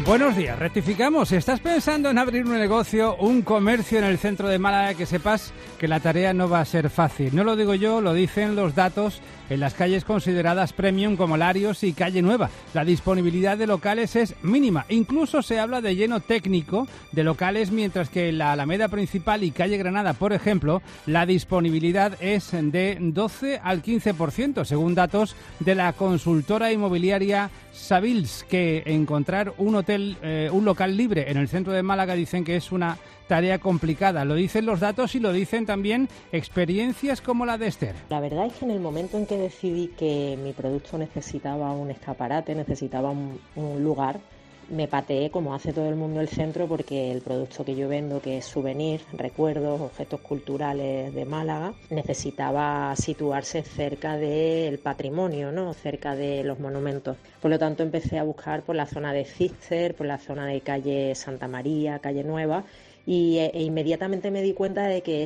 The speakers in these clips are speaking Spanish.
Buenos días, rectificamos. Si estás pensando en abrir un negocio, un comercio en el centro de Málaga, que sepas que la tarea no va a ser fácil. No lo digo yo, lo dicen los datos en las calles consideradas premium como Larios y Calle Nueva. La disponibilidad de locales es mínima. Incluso se habla de lleno técnico de locales, mientras que en la Alameda Principal y Calle Granada, por ejemplo, la disponibilidad es de 12 al 15%, según datos de la consultora inmobiliaria Savills, que encontrar un local libre en el centro de Málaga dicen que es una tarea complicada. Lo dicen los datos y lo dicen también experiencias como la de Esther. La verdad es que en el momento en que decidí que mi producto necesitaba un escaparate, necesitaba un lugar, me pateé, como hace todo el mundo, el centro, porque el producto que yo vendo, que es souvenir, recuerdos, objetos culturales de Málaga, necesitaba situarse cerca del patrimonio, ¿no? Cerca de los monumentos. Por lo tanto, empecé a buscar por la zona de Císter, por la zona de calle Santa María, calle Nueva, e inmediatamente me di cuenta de que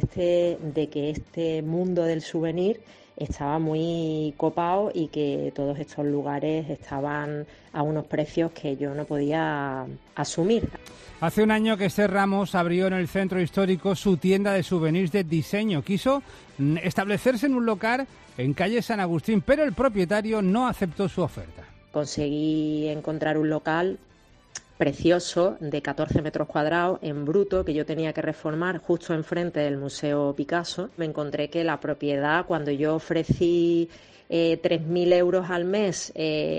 este mundo del souvenir estaba muy copado y que todos estos lugares estaban a unos precios que yo no podía asumir. Hace un año que Esther Ramos abrió en el centro histórico su tienda de souvenirs de diseño. Quiso establecerse en un local en calle San Agustín, pero el propietario no aceptó su oferta. Conseguí encontrar un local precioso de 14 metros cuadrados en bruto, que yo tenía que reformar justo enfrente del Museo Picasso. Me encontré que la propiedad, cuando yo ofrecí 3.000 euros al mes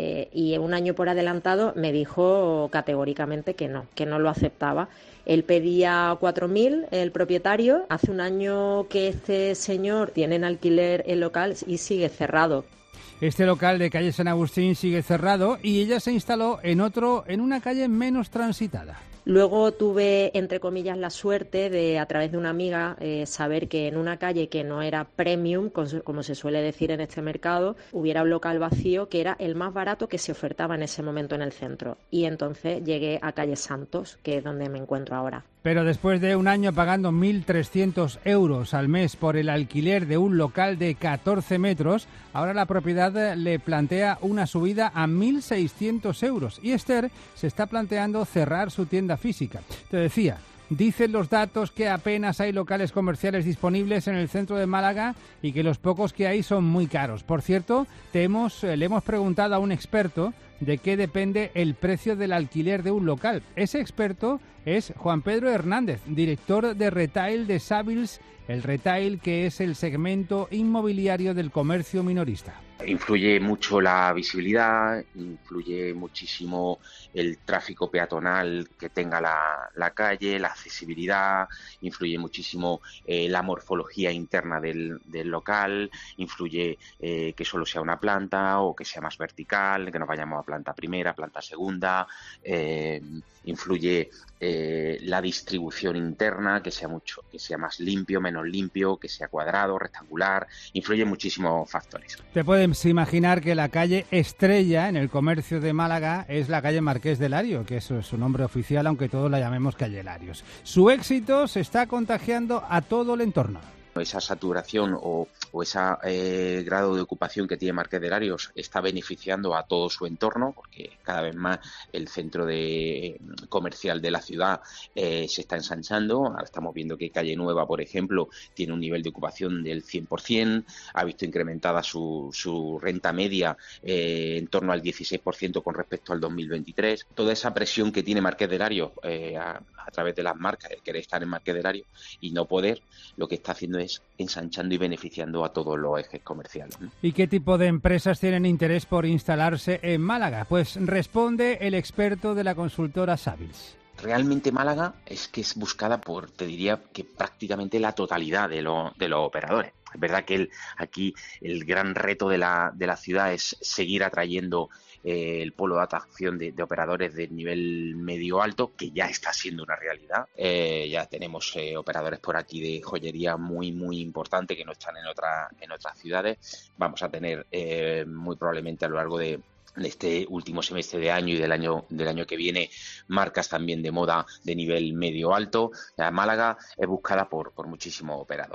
y un año por adelantado, me dijo categóricamente que no lo aceptaba. Él pedía 4.000, el propietario. Hace un año que este señor tiene en alquiler el local y sigue cerrado. Este local de calle San Agustín sigue cerrado y ella se instaló en otro, en una calle menos transitada. Luego tuve, entre comillas, la suerte de, a través de una amiga, saber que en una calle que no era premium, como se suele decir en este mercado, hubiera un local vacío que era el más barato que se ofertaba en ese momento en el centro. Y entonces llegué a calle Santos, que es donde me encuentro ahora. Pero después de un año pagando 1.300 euros al mes por el alquiler de un local de 14 metros, ahora la propiedad le plantea una subida a 1.600 euros. Y Esther se está planteando cerrar su tienda física. Te decía, dicen los datos que apenas hay locales comerciales disponibles en el centro de Málaga y que los pocos que hay son muy caros. Por cierto, le hemos preguntado a un experto de qué depende el precio del alquiler de un local. Ese experto es Juan Pedro Hernández, director de Retail de Savills, el retail que es el segmento inmobiliario del comercio minorista. Influye mucho la visibilidad, influye muchísimo el tráfico peatonal que tenga la calle, la accesibilidad, influye muchísimo la morfología interna del local, influye que solo sea una planta o que sea más vertical, que nos vayamos a planta primera, planta segunda, influye la distribución interna, que sea más limpio, menos limpio, que sea cuadrado, rectangular, influye muchísimos factores. Te puedes imaginar que la calle estrella en el comercio de Málaga es la calle Marqués de Lario, que eso es su nombre oficial, aunque todos la llamemos calle Larios. Su éxito se está contagiando a todo el entorno. Esa saturación o ese grado de ocupación que tiene Marqués de Larios está beneficiando a todo su entorno, porque cada vez más el centro comercial de la ciudad se está ensanchando. Ahora estamos viendo que Calle Nueva, por ejemplo, tiene un nivel de ocupación del 100%, ha visto incrementada su renta media en torno al 16% con respecto al 2023. Toda esa presión que tiene Marqués de Larios a través de las marcas, de querer estar en Marqués de Larios y no poder, lo que está haciendo es ensanchando y beneficiando a todos los ejes comerciales. ¿Y qué tipo de empresas tienen interés por instalarse en Málaga? Pues responde el experto de la consultora Savills. Realmente Málaga es buscada por, te diría, que prácticamente la totalidad de los operadores. Es verdad que aquí el gran reto de la ciudad es seguir atrayendo el polo de atracción de operadores de nivel medio-alto, que ya está siendo una realidad. Ya tenemos operadores por aquí de joyería muy, muy importante que no están en otras ciudades. Vamos a tener muy probablemente a lo largo de este último semestre de año y del año que viene marcas también de moda de nivel medio-alto. Málaga es buscada por muchísimos operadores.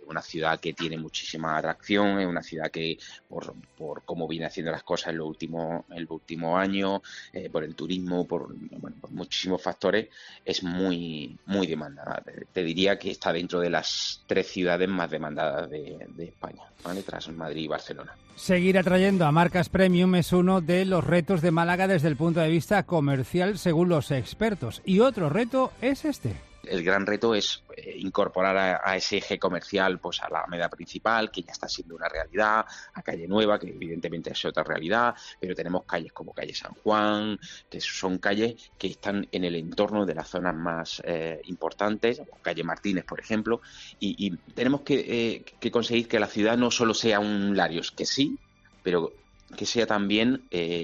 una ciudad que tiene muchísima atracción, es una ciudad que por cómo viene haciendo las cosas en los últimos años, por el turismo, por muchísimos factores, es muy muy demandada. Te diría que está dentro de las 3 ciudades más demandadas de España, ¿vale? Tras Madrid y Barcelona. Seguir atrayendo a marcas premium es uno de los retos de Málaga desde el punto de vista comercial, según los expertos. Y otro reto es este. El gran reto es incorporar a ese eje comercial pues a la Alameda principal, que ya está siendo una realidad, a Calle Nueva, que evidentemente es otra realidad, pero tenemos calles como Calle San Juan, que son calles que están en el entorno de las zonas más importantes, como Calle Martínez, por ejemplo, y tenemos que conseguir que la ciudad no solo sea un Larios, que sí, pero que sea también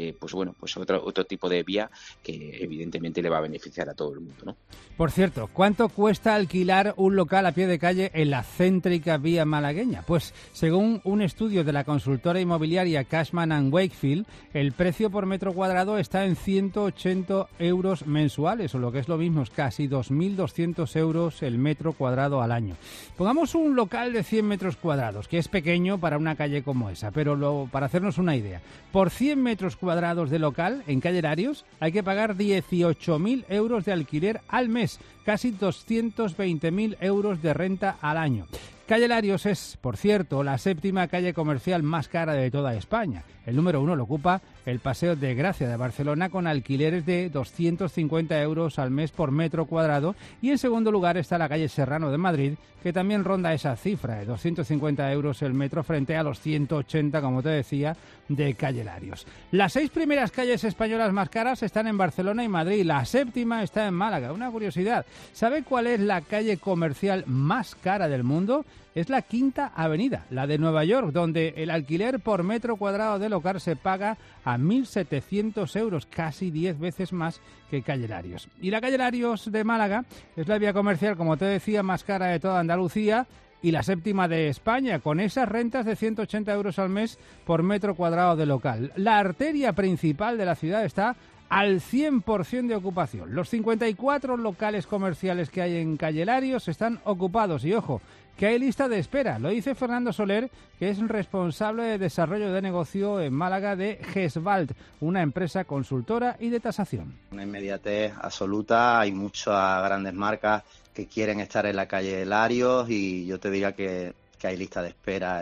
otro tipo de vía que evidentemente le va a beneficiar a todo el mundo, ¿no? Por cierto, ¿cuánto cuesta alquilar un local a pie de calle en la céntrica vía malagueña? Pues según un estudio de la consultora inmobiliaria Cashman & Wakefield, el precio por metro cuadrado está en 180 euros mensuales, o lo que es lo mismo, es casi 2.200 euros el metro cuadrado al año. Pongamos un local de 100 metros cuadrados, que es pequeño para una calle como esa, pero para hacernos una idea, por 100 metros cuadrados de local en Calle Larios hay que pagar 18.000 euros de alquiler al mes, casi 220.000 euros de renta al año. Calle Larios es, por cierto, la 7ª calle comercial más cara de toda España. El número 1 lo ocupa el Paseo de Gracia de Barcelona, con alquileres de 250 euros al mes por metro cuadrado, y en segundo lugar está la calle Serrano de Madrid, que también ronda esa cifra de 250 euros el metro frente a los 180, como te decía, de Calle Larios. Las 6 primeras calles españolas más caras están en Barcelona y Madrid, la 7ª está en Málaga. Una curiosidad, ¿sabe cuál es la calle comercial más cara del mundo? Es la Quinta Avenida, la de Nueva York, donde el alquiler por metro cuadrado de local se paga a 1.700 euros, casi 10 veces más que Calle Larios. Y la Calle Larios de Málaga es la vía comercial, como te decía, más cara de toda Andalucía y la 7ª de España, con esas rentas de 180 euros al mes por metro cuadrado de local. La arteria principal de la ciudad está al 100% de ocupación. Los 54 locales comerciales que hay en Calle Larios están ocupados y, ojo, que hay lista de espera. Lo dice Fernando Soler, que es responsable de desarrollo de negocio en Málaga de Gesvalt, una empresa consultora y de tasación. Una inmediatez absoluta, hay muchas grandes marcas que quieren estar en la Calle Larios y yo te diría que hay lista de espera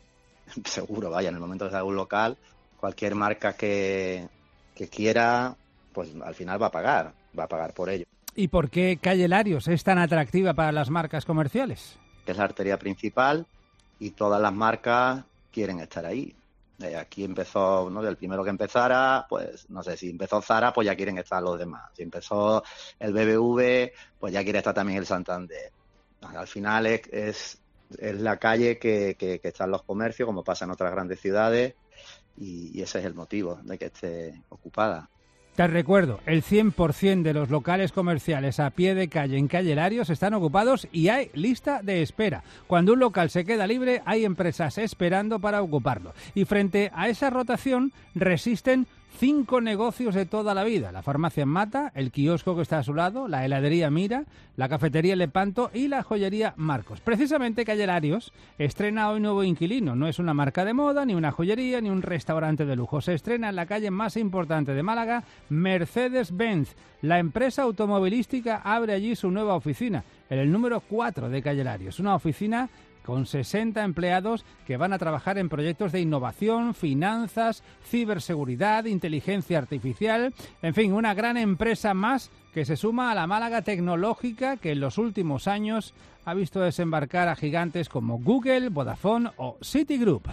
seguro, en el momento que se haga un local, cualquier marca que quiera, pues al final va a pagar por ello. ¿Y por qué Calle Larios es tan atractiva para las marcas comerciales? Que es la arteria principal y todas las marcas quieren estar ahí. Aquí empezó, ¿no? El primero que empezara, pues no sé, si empezó Zara, pues ya quieren estar los demás. Si empezó el BBV, pues ya quiere estar también el Santander. Al final es la calle que están los comercios, como pasa en otras grandes ciudades, y ese es el motivo de que esté ocupada. Te recuerdo, el 100% de los locales comerciales a pie de calle en Calle Larios están ocupados y hay lista de espera. Cuando un local se queda libre, hay empresas esperando para ocuparlo. Y frente a esa rotación, resisten 5 negocios de toda la vida: la farmacia en Mata, el kiosco que está a su lado, la heladería Mira, la cafetería Lepanto y la joyería Marcos. Precisamente Calle Larios estrena hoy nuevo inquilino. No es una marca de moda, ni una joyería, ni un restaurante de lujo. Se estrena en la calle más importante de Málaga, Mercedes-Benz. La empresa automovilística abre allí su nueva oficina, en el número 4 de Calle Larios. Una oficina con 60 empleados que van a trabajar en proyectos de innovación, finanzas, ciberseguridad, inteligencia artificial, en fin, una gran empresa más que se suma a la Málaga tecnológica, que en los últimos años ha visto desembarcar a gigantes como Google, Vodafone o Citigroup.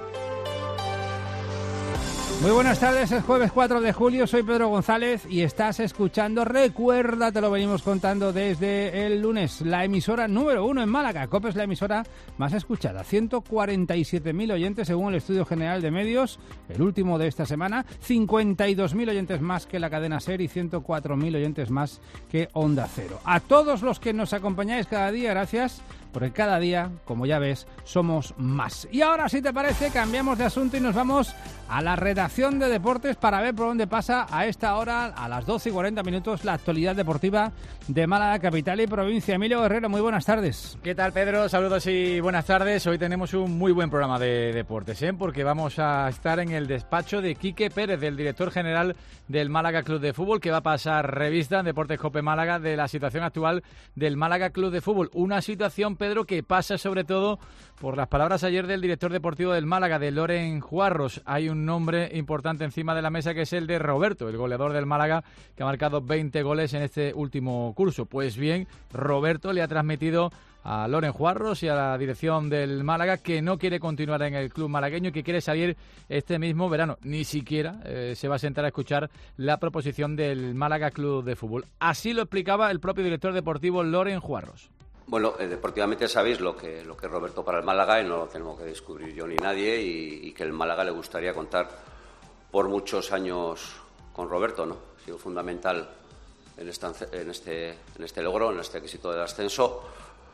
Muy buenas tardes, es jueves 4 de julio, soy Pedro González y estás escuchando, recuerda, te lo venimos contando desde el lunes, la emisora número 1 en Málaga. COPE es la emisora más escuchada, 147.000 oyentes según el Estudio General de Medios, el último de esta semana, 52.000 oyentes más que la cadena SER y 104.000 oyentes más que Onda Cero. A todos los que nos acompañáis cada día, gracias porque cada día, como ya ves, somos más. Y ahora, si te parece, cambiamos de asunto y nos vamos a la redacción de deportes para ver por dónde pasa a esta hora, a las 12:40, la actualidad deportiva de Málaga, capital y provincia. Emilio Guerrero, muy buenas tardes. ¿Qué tal, Pedro? Saludos y buenas tardes. Hoy tenemos un muy buen programa de deportes, porque vamos a estar en el despacho de Quique Pérez, del director general del Málaga Club de Fútbol, que va a pasar revista en Deportes Cope Málaga de la situación actual del Málaga Club de Fútbol. Una situación, Pedro, que pasa sobre todo por las palabras ayer del director deportivo del Málaga, de Loren Juarros. Hay un nombre importante encima de la mesa, que es el de Roberto, el goleador del Málaga, que ha marcado 20 goles en este último curso. Pues bien, Roberto le ha transmitido a Loren Juarros y a la dirección del Málaga que no quiere continuar en el club malagueño y que quiere salir este mismo verano. Ni siquiera se va a sentar a escuchar la proposición del Málaga Club de Fútbol. Así lo explicaba el propio director deportivo Loren Juarros. Bueno, deportivamente sabéis lo que es Roberto para el Málaga, y no lo tengo que descubrir yo ni nadie, y que el Málaga le gustaría contar por muchos años con Roberto, ¿no? Ha sido fundamental en este logro, en este éxito del ascenso.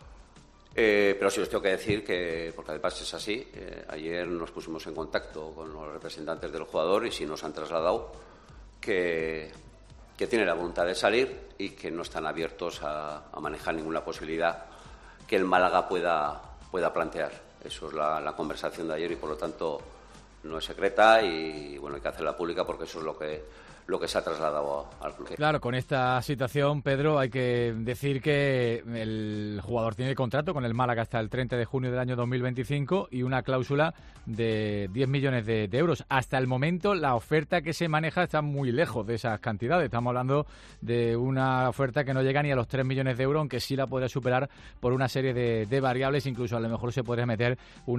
Pero sí os tengo que decir que, porque además es así, ayer nos pusimos en contacto con los representantes del jugador y sí nos han trasladado que tiene la voluntad de salir y que no están abiertos a manejar ninguna posibilidad que el Málaga pueda plantear. Eso es la conversación de ayer y por lo tanto no es secreta y bueno, hay que hacerla pública porque eso es lo que se ha trasladado al club. Claro, con esta situación, Pedro, hay que decir que el jugador tiene contrato con el Málaga hasta el 30 de junio del año 2025 y una cláusula de 10 millones de euros. Hasta el momento, la oferta que se maneja está muy lejos de esas cantidades. Estamos hablando de una oferta que no llega ni a los 3 millones de euros, aunque sí la podría superar por una serie de variables. Incluso a lo mejor se podría meter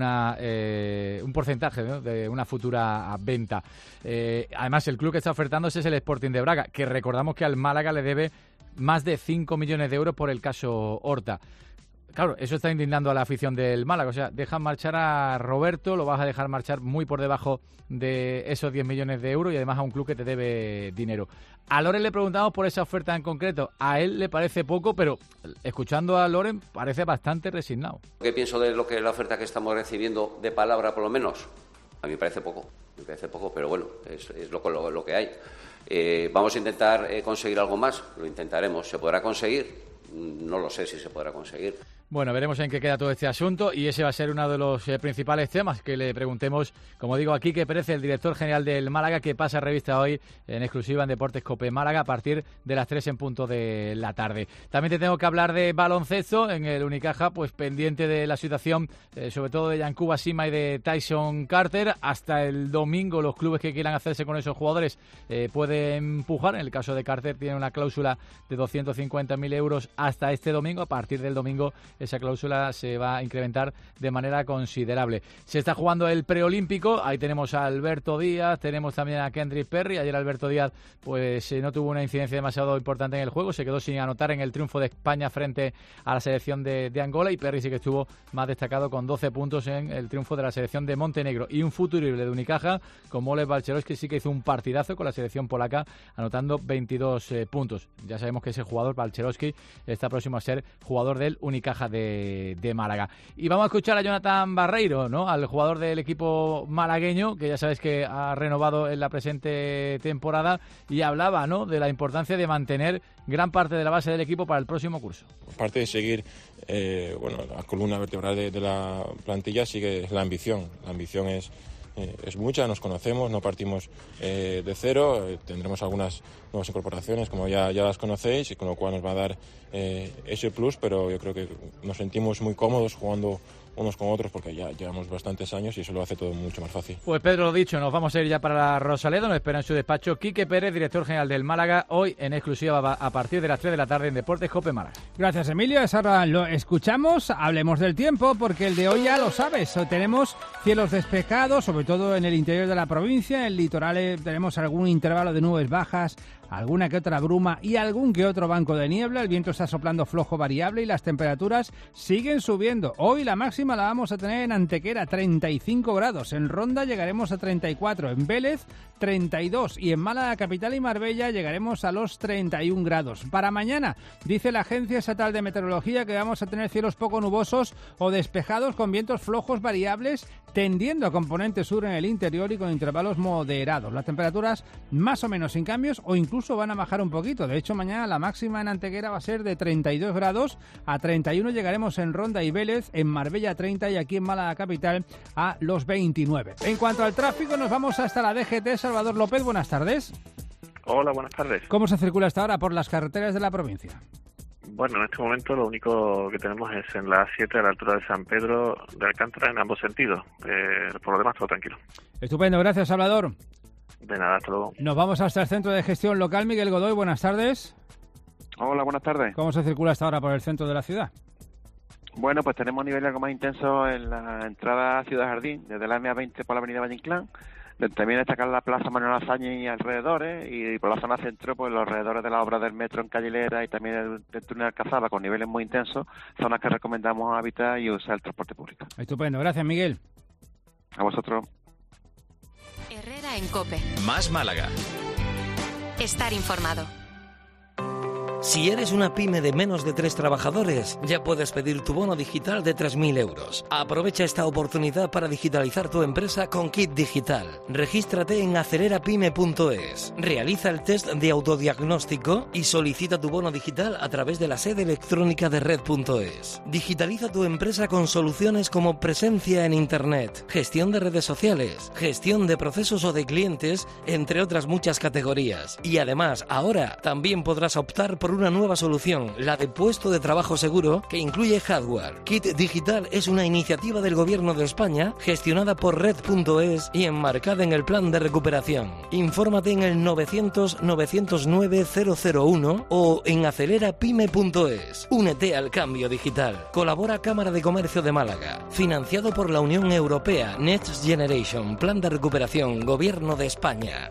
un porcentaje, ¿no?, de una futura venta. Además, el club que está ofertando es el Sporting de Braga, que recordamos que al Málaga le debe más de 5 millones de euros por el caso Horta. Claro, eso está indignando a la afición del Málaga. O sea, dejan marchar a Roberto, lo vas a dejar marchar muy por debajo de esos 10 millones de euros y además a un club que te debe dinero. A Loren le preguntamos por esa oferta en concreto. A él le parece poco, pero escuchando a Loren parece bastante resignado. ¿Qué pienso de la oferta que estamos recibiendo de palabra, por lo menos? A mí me parece poco, pero bueno, es lo que hay. Vamos a intentar conseguir algo más, lo intentaremos. ¿Se podrá conseguir? No lo sé si se podrá conseguir. Bueno, veremos en qué queda todo este asunto y ese va a ser uno de los principales temas que le preguntemos, como digo, a Quique Pérez, el director general del Málaga, que pasa revista hoy en exclusiva en Deportes Cope Málaga a partir de las 3 en punto de la tarde. También te tengo que hablar de baloncesto en el Unicaja, pues pendiente de la situación, sobre todo de Yankuba Sima y de Tyson Carter. Hasta el domingo los clubes que quieran hacerse con esos jugadores pueden empujar. En el caso de Carter tiene una cláusula de 250.000 euros hasta este domingo. A partir del domingo esa cláusula se va a incrementar de manera considerable. Se está jugando el preolímpico, ahí tenemos a Alberto Díaz, tenemos también a Kendrick Perry. Ayer Alberto Díaz pues no tuvo una incidencia demasiado importante en el juego, se quedó sin anotar en el triunfo de España frente a la selección de Angola, y Perry sí que estuvo más destacado con 12 puntos en el triunfo de la selección de Montenegro. Y un futurible de Unicaja como Olek Balcerowski sí que hizo un partidazo con la selección polaca, anotando 22 puntos. Ya sabemos que ese jugador, Balcerowski, está próximo a ser jugador del Unicaja de Málaga. Y vamos a escuchar a Jonathan Barreiro, ¿no?, al jugador del equipo malagueño, que ya sabes que ha renovado en la presente temporada, y hablaba, ¿no?, de la importancia de mantener gran parte de la base del equipo para el próximo curso. Aparte de seguir la columna vertebral de la plantilla, sigue la ambición. La ambición es mucha, nos conocemos, no partimos de cero, tendremos algunas nuevas incorporaciones como ya las conocéis, y con lo cual nos va a dar ese plus, pero yo creo que nos sentimos muy cómodos jugando unos con otros porque ya llevamos bastantes años y eso lo hace todo mucho más fácil. Pues Pedro, lo dicho, nos vamos a ir ya para la Rosaleda. Nos espera en su despacho Quique Pérez, director general del Málaga, hoy en exclusiva a partir de las 3 de la tarde en Deportes Cope Málaga. Gracias, Emilio. Ahora lo escuchamos. Hablemos del tiempo, porque el de hoy ya lo sabes. Hoy tenemos cielos despejados, sobre todo en el interior de la provincia. En el litoral tenemos algún intervalo de nubes bajas alguna que otra bruma y algún que otro banco de niebla. El viento está soplando flojo variable y las temperaturas siguen subiendo. Hoy la máxima la vamos a tener en Antequera, 35 grados. En Ronda llegaremos a 34, en Vélez 32 y en Málaga capital y Marbella llegaremos a los 31 grados. Para mañana dice la Agencia Estatal de Meteorología que vamos a tener cielos poco nubosos o despejados con vientos flojos variables tendiendo a componente sur en el interior y con intervalos moderados. Las temperaturas más o menos sin cambios o incluso van a bajar un poquito. De hecho, mañana la máxima en Antequera va a ser de 32 grados, a 31 llegaremos en Ronda y Vélez, en Marbella 30 y aquí en Málaga capital a los 29. En cuanto al tráfico, nos vamos hasta la DGT. Salvador López, buenas tardes. Hola, buenas tardes. ¿Cómo se circula hasta ahora por las carreteras de la provincia? Bueno, en este momento lo único que tenemos es en la A7 a la altura de San Pedro de Alcántara en ambos sentidos. Por lo demás, todo tranquilo. Estupendo, gracias, Salvador. De nada, hasta luego. Nos vamos hasta el Centro de Gestión Local. Miguel Godoy, buenas tardes. Hola, buenas tardes. ¿Cómo se circula hasta ahora por el centro de la ciudad? Bueno, pues tenemos niveles algo más intensos en la entrada a Ciudad Jardín, desde la MA20 por la avenida Valle Inclán. También destacar la Plaza Manuel Azaña y alrededores, y por la zona centro, pues los alrededores de la obra del metro en Calle Hilera y también el túnel Alcazaba, con niveles muy intensos, zonas que recomendamos habitar y usar el transporte público. Estupendo, gracias, Miguel. A vosotros. Herrera en COPE. Más Málaga. Estar informado. Si eres una pyme de menos de 3 trabajadores, ya puedes pedir tu bono digital de 3.000 euros. Aprovecha esta oportunidad para digitalizar tu empresa con Kit Digital. Regístrate en acelerapyme.es. Realiza el test de autodiagnóstico y solicita tu bono digital a través de la sede electrónica de red.es. Digitaliza tu empresa con soluciones como presencia en Internet, gestión de redes sociales, gestión de procesos o de clientes, entre otras muchas categorías. Y además, ahora también podrás optar por una nueva solución, la de puesto de trabajo seguro, que incluye hardware. Kit Digital es una iniciativa del Gobierno de España gestionada por red.es y enmarcada en el plan de recuperación. Infórmate en el 900-909-001 o en acelerapyme.es. Únete al cambio digital. Colabora Cámara de Comercio de Málaga. Financiado por la Unión Europea, Next Generation, Plan de Recuperación, Gobierno de España.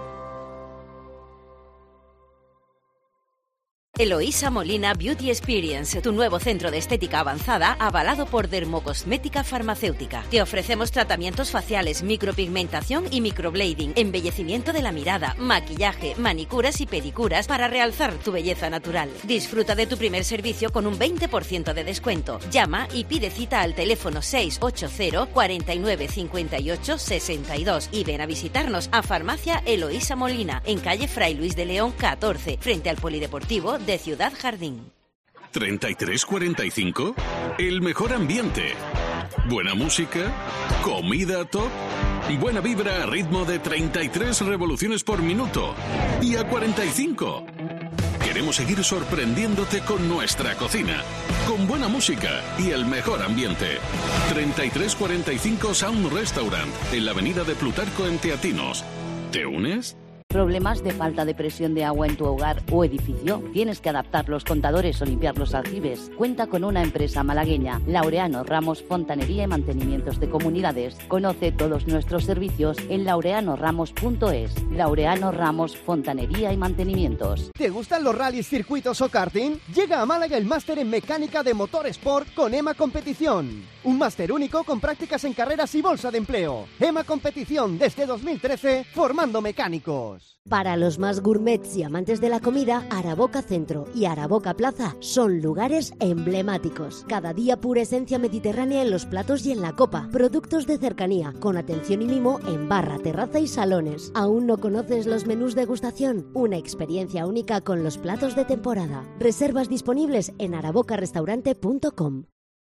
Eloísa Molina Beauty Experience, tu nuevo centro de estética avanzada avalado por Dermocosmética Farmacéutica. Te ofrecemos tratamientos faciales, micropigmentación y microblading, embellecimiento de la mirada, maquillaje, manicuras y pedicuras para realzar tu belleza natural. Disfruta de tu primer servicio con un 20% de descuento. Llama y pide cita al teléfono 680 49 58 62 y ven a visitarnos a Farmacia Eloísa Molina, en calle Fray Luis de León 14, frente al Polideportivo de Ciudad Jardín. 33-45, el mejor ambiente, buena música, comida top, buena vibra a ritmo de 33 revoluciones por minuto y a 45. Queremos seguir sorprendiéndote con nuestra cocina, con buena música y el mejor ambiente. 33-45 Sound Restaurant, en la avenida de Plutarco en Teatinos. ¿Te unes? ¿Problemas de falta de presión de agua en tu hogar o edificio? ¿Tienes que adaptar los contadores o limpiar los aljibes? Cuenta con una empresa malagueña, Laureano Ramos Fontanería y Mantenimientos de Comunidades. Conoce todos nuestros servicios en laureanoramos.es. Laureano Ramos Fontanería y Mantenimientos. ¿Te gustan los rallies, circuitos o karting? Llega a Málaga el máster en mecánica de motor sport con EMA Competición. Un máster único con prácticas en carreras y bolsa de empleo. EMA Competición desde 2013, formando mecánicos. Para los más gourmets y amantes de la comida, Araboca Centro y Araboca Plaza son lugares emblemáticos. Cada día pura esencia mediterránea en los platos y en la copa. Productos de cercanía, con atención y mimo en barra, terraza y salones. ¿Aún no conoces los menús degustación? Una experiencia única con los platos de temporada. Reservas disponibles en arabocarestaurante.com.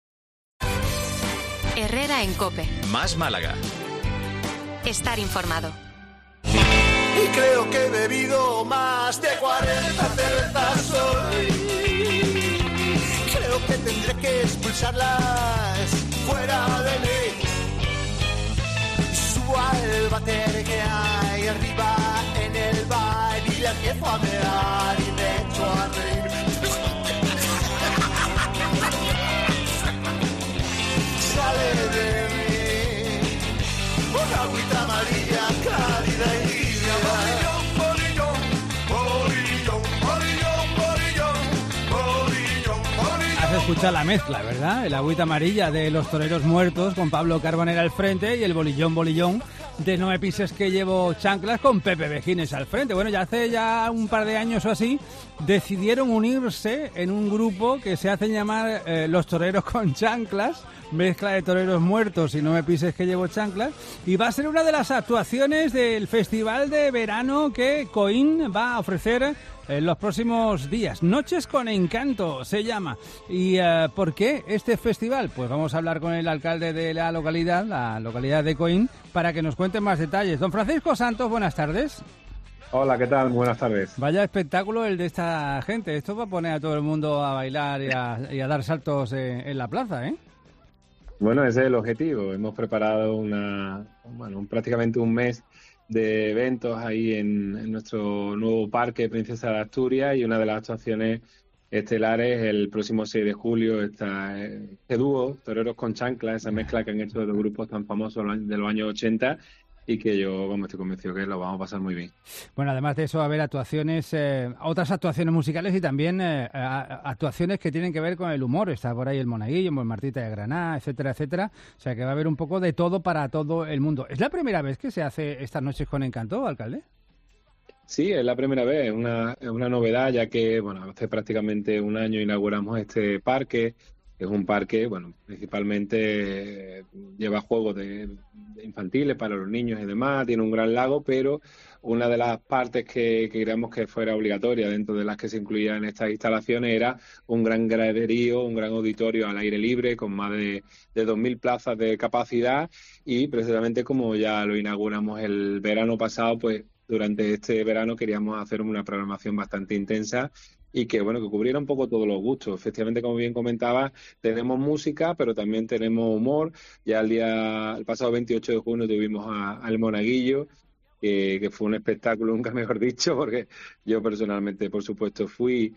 Herrera en COPE. Más Málaga. Estar informado. Y creo que he bebido más de 40 cervezas hoy. Creo que tendré que expulsarlas fuera de mí. Subo al váter que hay arriba en el bar y le empiezo a mear y me echo a reír. Sale de mí una agüita amarilla cálida y escuchar la mezcla, ¿verdad? El agüita amarilla de Los Toreros Muertos con Pablo Carbonell al frente y el bolillón de No me pises que llevo chanclas con Pepe Vejines al frente. Bueno, ya hace un par de años o así decidieron unirse en un grupo que se hacen llamar Los Toreros con Chanclas, mezcla de Toreros Muertos y No me pises que llevo chanclas, y va a ser una de las actuaciones del festival de verano que Coín va a ofrecer en los próximos días. Noches con Encanto se llama. ¿Y por qué este festival? Pues vamos a hablar con el alcalde de la localidad de Coín, para que nos cuente más detalles. Don Francisco Santos, buenas tardes. Hola, ¿qué tal? Buenas tardes. Vaya espectáculo el de esta gente. Esto va a poner a todo el mundo a bailar y a dar saltos en la plaza, ¿eh? Bueno, ese es el objetivo. Hemos preparado prácticamente un mes de eventos ahí en nuestro nuevo parque Princesa de Asturias, y una de las actuaciones estelares el próximo 6 de julio este dúo, Toreros con Chanclas, esa mezcla que han hecho de los grupos tan famosos de los años 80, y que yo estoy convencido que lo vamos a pasar muy bien. Bueno, además de eso va a haber actuaciones, otras actuaciones musicales y también actuaciones que tienen que ver con el humor. Está por ahí el Monaguillo, Martita de Granada, etcétera, etcétera. O sea que va a haber un poco de todo para todo el mundo. ¿Es la primera vez que se hace estas Noches con Encanto, alcalde? Sí, es la primera vez, es una novedad, ya que hace prácticamente un año inauguramos este parque. Es un parque, principalmente lleva juegos de infantiles para los niños y demás, tiene un gran lago, pero una de las partes que queríamos que fuera obligatoria dentro de las que se incluían en estas instalaciones era un gran graderío, un gran auditorio al aire libre con más de 2.000 plazas de capacidad, y precisamente como ya lo inauguramos el verano pasado, pues durante este verano queríamos hacer una programación bastante intensa y que cubriera un poco todos los gustos. Efectivamente, como bien comentaba, tenemos música, pero también tenemos humor. Ya el pasado 28 de junio tuvimos al Monaguillo, que fue un espectáculo, nunca mejor dicho, porque yo personalmente, por supuesto, fui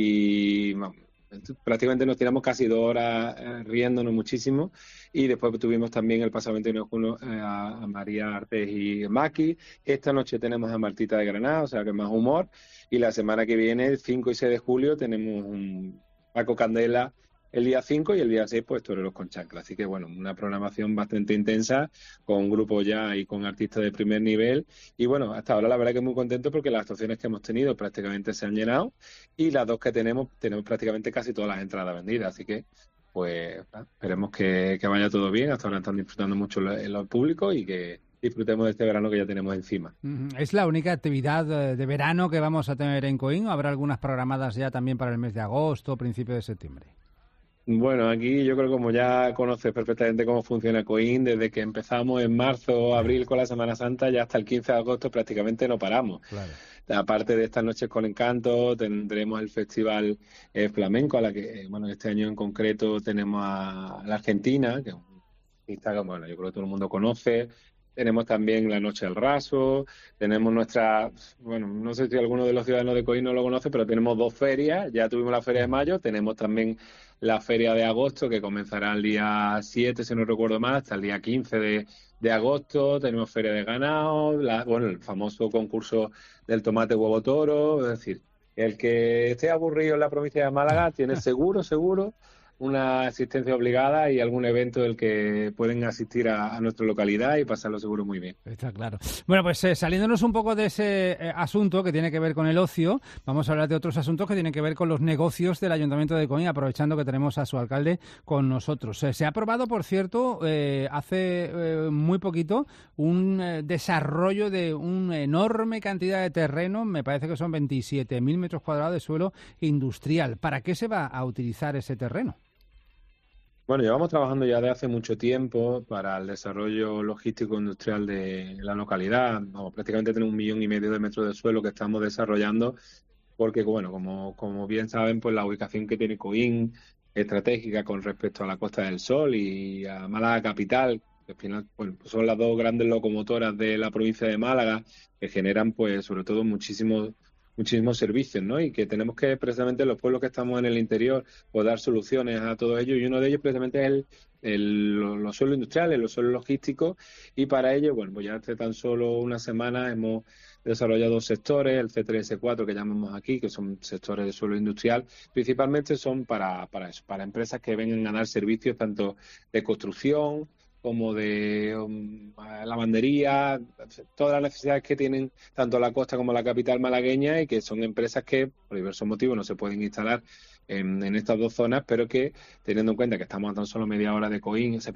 y prácticamente nos tiramos casi 2 horas riéndonos muchísimo. Y después tuvimos también el pasado 21 de junio a María Artes y Maki. Esta noche tenemos a Martita de Granada, o sea que más humor. Y la semana que viene, el 5 y 6 de julio, tenemos un Paco Candela el día 5 y el día 6 pues Toreros con Chancla. Así que una programación bastante intensa, con grupos ya y con artistas de primer nivel. Y hasta ahora la verdad que muy contento porque las actuaciones que hemos tenido prácticamente se han llenado, y las 2 que tenemos prácticamente casi todas las entradas vendidas. Así que esperemos que vaya todo bien. Hasta ahora están disfrutando mucho los públicos y que disfrutemos de este verano que ya tenemos encima. ¿Es la única actividad de verano que vamos a tener en Coín, o habrá algunas programadas ya también para el mes de agosto, principio de septiembre? Bueno, aquí yo creo que como ya conoces perfectamente cómo funciona Coín, desde que empezamos en marzo o abril con la Semana Santa, ya hasta el 15 de agosto prácticamente no paramos. Claro. Aparte de estas Noches con Encanto, tendremos el Festival Flamenco, a la que este año en concreto tenemos a la Argentina, que es un artista que yo creo que todo el mundo conoce. Tenemos también la Noche del Raso, tenemos no sé si alguno de los ciudadanos de Coín no lo conoce, pero tenemos 2 ferias. Ya tuvimos la Feria de Mayo, tenemos también la Feria de Agosto, que comenzará el día 7, si no recuerdo mal, hasta el día 15 de agosto. Tenemos Feria de Ganado, el famoso concurso del tomate huevo toro. Es decir, el que esté aburrido en la provincia de Málaga tiene seguro una asistencia obligada y algún evento del que pueden asistir a nuestra localidad y pasarlo seguro muy bien. Está claro. Bueno, pues saliéndonos un poco de ese asunto que tiene que ver con el ocio, vamos a hablar de otros asuntos que tienen que ver con los negocios del Ayuntamiento de Coín, aprovechando que tenemos a su alcalde con nosotros. Se ha aprobado, por cierto, hace muy poquito, un desarrollo de una enorme cantidad de terreno, me parece que son 27.000 metros cuadrados de suelo industrial. ¿Para qué se va a utilizar ese terreno? Llevamos trabajando ya de hace mucho tiempo para el desarrollo logístico industrial de la localidad. Prácticamente tenemos 1,5 millones de metros de suelo que estamos desarrollando porque, como bien saben, pues la ubicación que tiene Coín estratégica con respecto a la Costa del Sol y a Málaga capital, que al final pues son las 2 grandes locomotoras de la provincia de Málaga, que generan pues sobre todo muchísimos servicios, ¿no? Y que tenemos que, precisamente, los pueblos que estamos en el interior, pues dar soluciones a todo ello, y uno de ellos precisamente es los suelos industriales, los suelos logísticos, y para ello, pues ya hace tan solo una semana hemos desarrollado 2 sectores, el C3 y C4 que llamamos aquí, que son sectores de suelo industrial. Principalmente son para eso, para empresas que vengan a dar servicios tanto de construcción como de lavandería, todas las necesidades que tienen tanto la costa como la capital malagueña, y que son empresas que por diversos motivos no se pueden instalar en estas 2 zonas, pero que, teniendo en cuenta que estamos a tan solo media hora de Coín está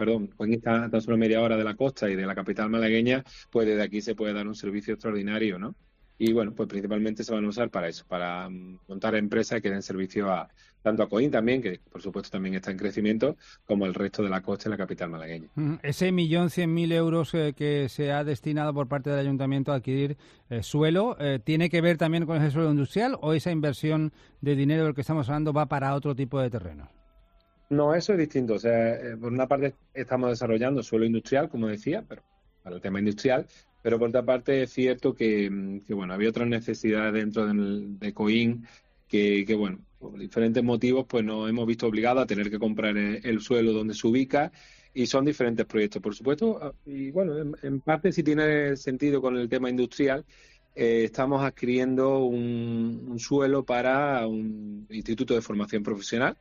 a tan solo media hora de la costa y de la capital malagueña, pues desde aquí se puede dar un servicio extraordinario, ¿no? Y bueno, pues principalmente se van a usar para eso, para montar empresas que den servicio tanto a Coín también, que por supuesto también está en crecimiento, como el resto de la costa y la capital malagueña. Ese 1.100.000 euros que se ha destinado por parte del Ayuntamiento a adquirir suelo, ¿tiene que ver también con ese suelo industrial o esa inversión de dinero del que estamos hablando va para otro tipo de terreno? No, eso es distinto. O sea, por una parte estamos desarrollando suelo industrial, como decía, pero para el tema industrial, pero por otra parte es cierto que bueno, había otras necesidades dentro de Coín que bueno, por diferentes motivos pues nos hemos visto obligados a tener que comprar el suelo donde se ubica, y son diferentes proyectos, por supuesto, y bueno, en parte sí tiene sentido con el tema industrial. Estamos adquiriendo un suelo para un instituto de formación profesional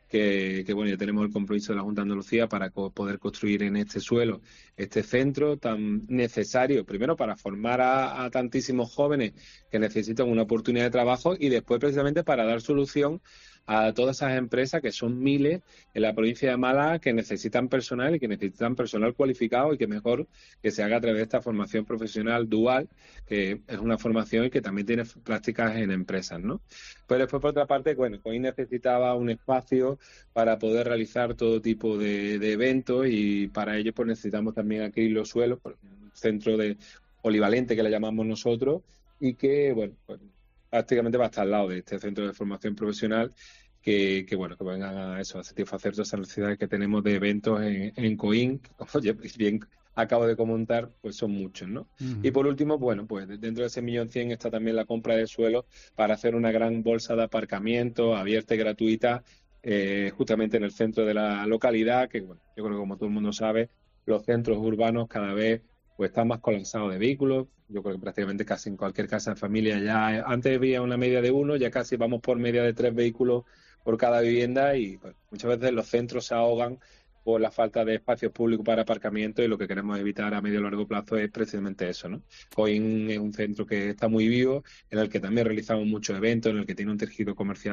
que bueno, ya tenemos el compromiso de la Junta de Andalucía para poder construir en este suelo este centro tan necesario, primero para formar a tantísimos jóvenes que necesitan una oportunidad de trabajo, y después precisamente para dar solución a todas esas empresas, que son miles en la provincia de Málaga, que necesitan personal y que necesitan personal cualificado, y que mejor que se haga a través de esta formación profesional dual, que es una formación y que también tiene prácticas en empresas, ¿no? Pero después, por otra parte, bueno, Coín necesitaba un espacio para poder realizar todo tipo de eventos, y para ello pues necesitamos también adquirir los suelos, un centro de polivalente que le llamamos nosotros, y que, bueno, pues prácticamente va a estar al lado de este centro de formación profesional, que bueno, que vengan a satisfacer todas esas necesidades que tenemos de eventos en Coín, que, como ya bien acabo de comentar, pues son muchos, ¿no? Uh-huh. Y por último, bueno, pues dentro de ese 1.100.000 está también la compra de suelo para hacer una gran bolsa de aparcamiento abierta y gratuita, justamente en el centro de la localidad, que bueno, yo creo que como todo el mundo sabe, los centros urbanos cada vez pues están más colapsados de vehículos. Yo creo que prácticamente casi en cualquier casa de familia ya, antes había una media de 1, ya casi vamos por media de 3 vehículos por cada vivienda, y pues, muchas veces los centros se ahogan por la falta de espacios públicos para aparcamiento, y lo que queremos evitar a medio y largo plazo es precisamente eso, ¿no? Coín es un centro que está muy vivo, en el que también realizamos muchos eventos, en el que tiene un tejido comercial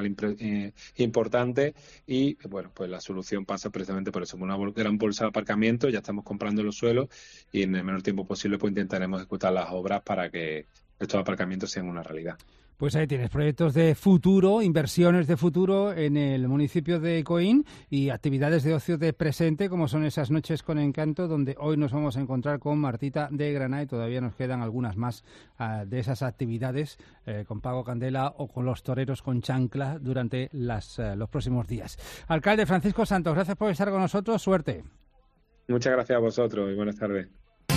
importante, y bueno, pues la solución pasa precisamente por eso, una gran bolsa de aparcamiento. Ya estamos comprando los suelos, y en el menor tiempo posible pues intentaremos ejecutar las obras para que estos aparcamientos sean una realidad. Pues ahí tienes proyectos de futuro, inversiones de futuro en el municipio de Coín, y actividades de ocio de presente, como son esas noches con encanto, donde hoy nos vamos a encontrar con Martita de Granada, y todavía nos quedan algunas más de esas actividades con Paco Candela o con los toreros con chancla durante los próximos días. Alcalde Francisco Santos, gracias por estar con nosotros, suerte. Muchas gracias a vosotros y buenas tardes.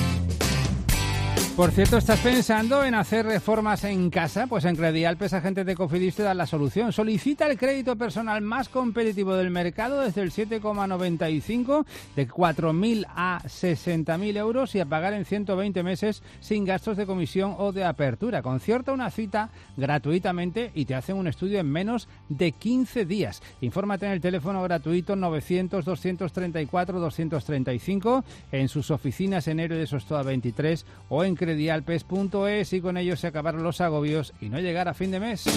Por cierto, ¿estás pensando en hacer reformas en casa? Pues en Credialpes, agentes de Cofidis, te dan la solución. Solicita el crédito personal más competitivo del mercado desde el 7,95, de 4.000 a 60.000 euros, y a pagar en 120 meses sin gastos de comisión o de apertura. Concierta una cita gratuitamente y te hacen un estudio en menos de 15 días. Infórmate en el teléfono gratuito 900-234-235, en sus oficinas en Héroe de Sostoa 23 o en credialpes.es, y con ello se acabaron los agobios y no llegar a fin de mes.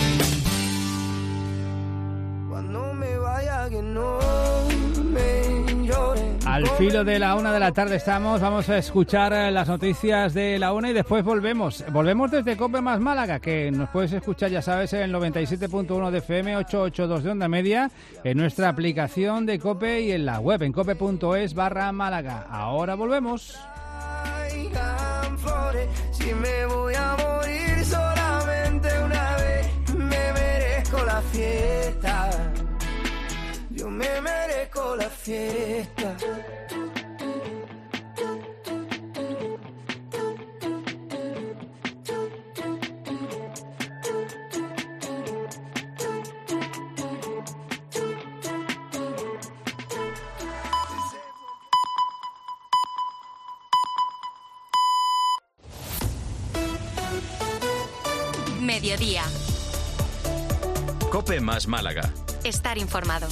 Cuando me vaya, que no me llore. Al filo de la 1 de la tarde estamos, vamos a escuchar las noticias de la 1 y después volvemos desde COPE más Málaga, que nos puedes escuchar, ya sabes, en el 97.1 de FM, 882 de onda media, en nuestra aplicación de COPE y en la web en cope.es/Málaga. Ahora volvemos. Flores, si me voy a morir solamente una vez, me merezco la fiesta, yo me merezco la fiesta. Mediodía. COPE más Málaga. Estar informado.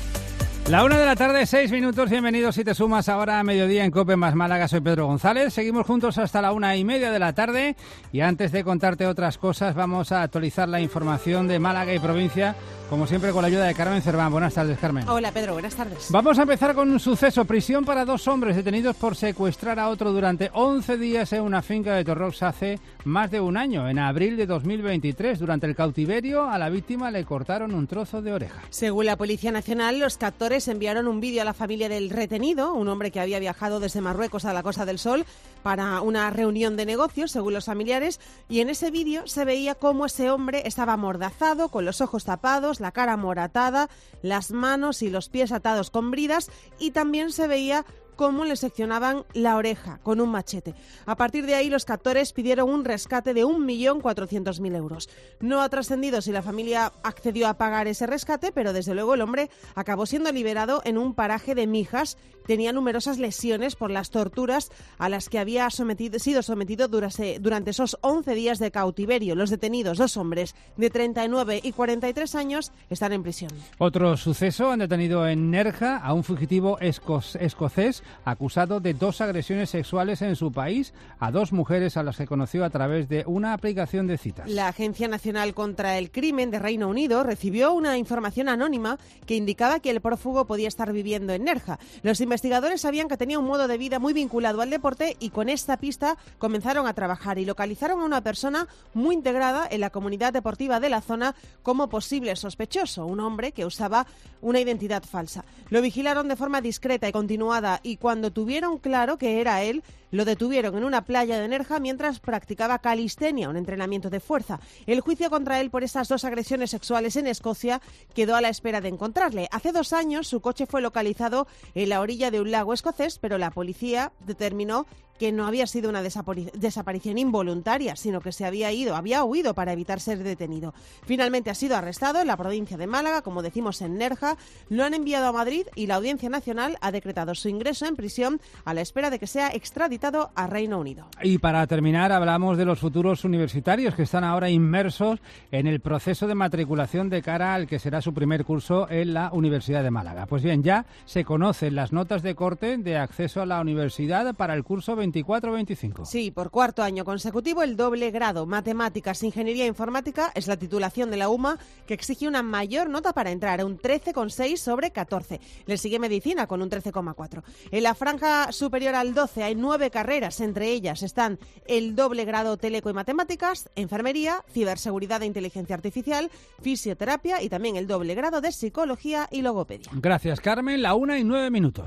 La 1:00 6 minutos, bienvenidos si te sumas ahora a Mediodía en COPE más Málaga. Soy Pedro González, seguimos juntos hasta la 1:30 de la tarde y antes de contarte otras cosas vamos a actualizar la información de Málaga y provincia, como siempre con la ayuda de Carmen Cerván. Buenas tardes, Carmen. Hola, Pedro, buenas tardes. Vamos a empezar con un suceso, prisión para 2 hombres detenidos por secuestrar a otro durante 11 días en una finca de Torrox hace más de un año, en abril de 2023. Durante el cautiverio a la víctima le cortaron un trozo de oreja. Según la Policía Nacional, los captores enviaron un vídeo a la familia del retenido, un hombre que había viajado desde Marruecos a la Costa del Sol para una reunión de negocios, según los familiares, y en ese vídeo se veía cómo ese hombre estaba amordazado, con los ojos tapados, la cara amoratada, las manos y los pies atados con bridas, y también se veía cómo le seccionaban la oreja con un machete. A partir de ahí, los captores pidieron un rescate de 1.400.000 euros. No ha trascendido si la familia accedió a pagar ese rescate, pero desde luego el hombre acabó siendo liberado en un paraje de Mijas. Tenía numerosas lesiones por las torturas a las que había sido sometido durante esos 11 días de cautiverio. Los detenidos, 2 hombres de 39 y 43 años, están en prisión. Otro suceso, han detenido en Nerja a un fugitivo escocés acusado de 2 agresiones sexuales en su país a 2 mujeres a las que conoció a través de una aplicación de citas. La Agencia Nacional contra el Crimen de Reino Unido recibió una información anónima que indicaba que el prófugo podía estar viviendo en Nerja. Los investigadores sabían que tenía un modo de vida muy vinculado al deporte y con esta pista comenzaron a trabajar y localizaron a una persona muy integrada en la comunidad deportiva de la zona como posible sospechoso, un hombre que usaba una identidad falsa. Lo vigilaron de forma discreta y continuada y cuando tuvieron claro que era él, lo detuvieron en una playa de Nerja mientras practicaba calistenia, un entrenamiento de fuerza. El juicio contra él por estas 2 agresiones sexuales en Escocia quedó a la espera de encontrarle. Hace 2 años su coche fue localizado en la orilla de un lago escocés, pero la policía determinó que no había sido una desaparición involuntaria, sino que había huido para evitar ser detenido. Finalmente ha sido arrestado en la provincia de Málaga, como decimos en Nerja, lo han enviado a Madrid y la Audiencia Nacional ha decretado su ingreso en prisión a la espera de que sea extraditado a Reino Unido. Y para terminar hablamos de los futuros universitarios que están ahora inmersos en el proceso de matriculación de cara al que será su primer curso en la Universidad de Málaga. Pues bien, ya se conocen las notas de corte de acceso a la universidad para el curso 24-25. Sí, por 4º año consecutivo el doble grado Matemáticas, Ingeniería Informática es la titulación de la UMA que exige una mayor nota para entrar, un 13,6 sobre 14. Le sigue Medicina con un 13,4. En la franja superior al 12 hay 9 carreras, entre ellas están el doble grado Teleco y Matemáticas, Enfermería, Ciberseguridad e Inteligencia Artificial, Fisioterapia y también el doble grado de Psicología y Logopedia. Gracias, Carmen. La 1:09.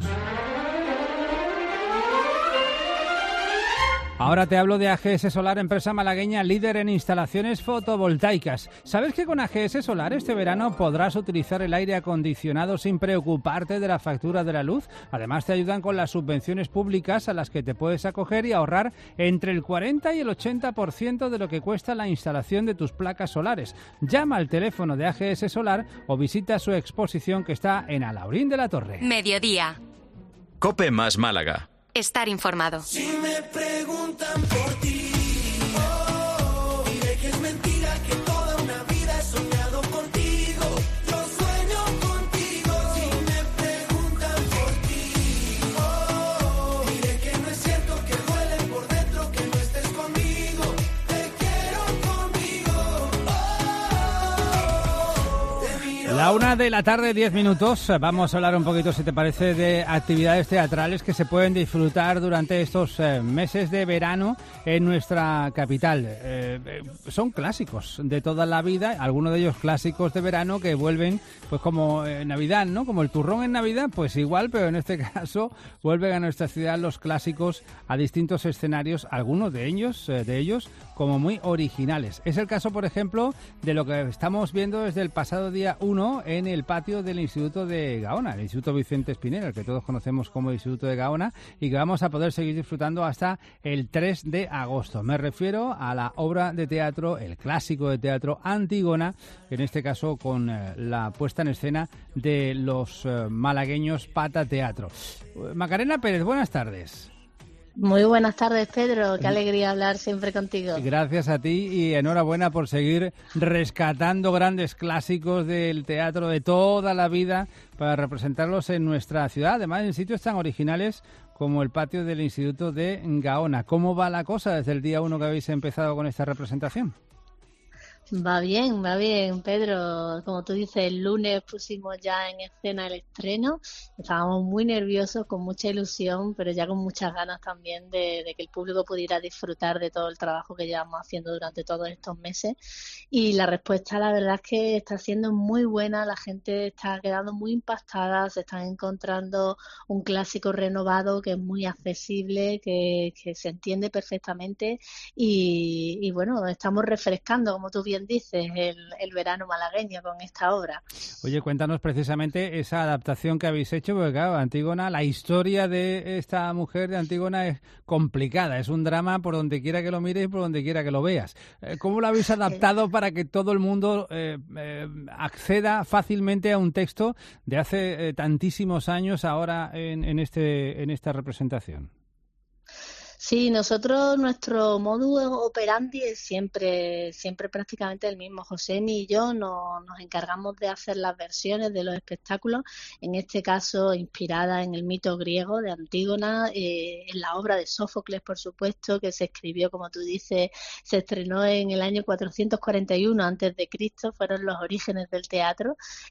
Ahora te hablo de AGS Solar, empresa malagueña líder en instalaciones fotovoltaicas. ¿Sabes que con AGS Solar este verano podrás utilizar el aire acondicionado sin preocuparte de la factura de la luz? Además te ayudan con las subvenciones públicas a las que te puedes acoger y ahorrar entre el 40 y el 80% de lo que cuesta la instalación de tus placas solares. Llama al teléfono de AGS Solar o visita su exposición que está en Alhaurín de la Torre. Mediodía. COPE más Málaga. Estar informado. Si me preguntan por ti, diré que es mentira, que toda una vida he soñado contigo. Yo sueño contigo. Si me preguntan por ti, diré que no es cierto, que duele por dentro, que no estés conmigo. Te quiero conmigo. La 1:00 10 minutos. Vamos a hablar un poquito, si te parece, de actividades teatrales que se pueden disfrutar durante estos meses de verano en nuestra capital. Son clásicos de toda la vida, algunos de ellos clásicos de verano que vuelven, pues como Navidad, ¿no? Como el turrón en Navidad, pues igual, pero en este caso vuelven a nuestra ciudad los clásicos a distintos escenarios, algunos de ellos como muy originales. Es el caso, por ejemplo, de lo que estamos viendo desde el pasado día 1 en el patio del Instituto de Gaona, el Instituto Vicente Espinel, el que todos conocemos como Instituto de Gaona, y que vamos a poder seguir disfrutando hasta el 3 de agosto. Me refiero a la obra de teatro, el clásico de teatro Antígona, en este caso con la puesta en escena de los malagueños Pata Teatro. Macarena Pérez, buenas tardes. Muy buenas tardes, Pedro. Qué alegría hablar siempre contigo. Gracias a ti y enhorabuena por seguir rescatando grandes clásicos del teatro de toda la vida para representarlos en nuestra ciudad, además en sitios tan originales como el patio del Instituto de Gaona. ¿Cómo va la cosa desde el día 1 que habéis empezado con esta representación? Va bien, Pedro. Como tú dices, el lunes pusimos ya en escena el estreno. Estábamos muy nerviosos, con mucha ilusión, pero ya con muchas ganas también de que el público pudiera disfrutar de todo el trabajo que llevamos haciendo durante todos estos meses. Y la respuesta, la verdad es que está siendo muy buena. La gente está quedando muy impactada. Se están encontrando un clásico renovado que es muy accesible, que se entiende perfectamente. Y bueno, estamos refrescando, como tú bien dices, el verano malagueño con esta obra. Oye, cuéntanos precisamente esa adaptación que habéis hecho, porque claro, Antígona, la historia de esta mujer de Antígona es complicada, es un drama por donde quiera que lo mires y por donde quiera que lo veas. ¿Cómo lo habéis adaptado para que todo el mundo acceda fácilmente a un texto de hace tantísimos años ahora en esta representación? Sí, nosotros, nuestro modus operandi es siempre prácticamente el mismo. Josemi y yo nos encargamos de hacer las versiones de los espectáculos, en este caso inspirada en el mito griego de Antígona, en la obra de Sófocles, por supuesto, que se escribió, como tú dices, se estrenó en el año 441 a.C., fueron los orígenes del teatro,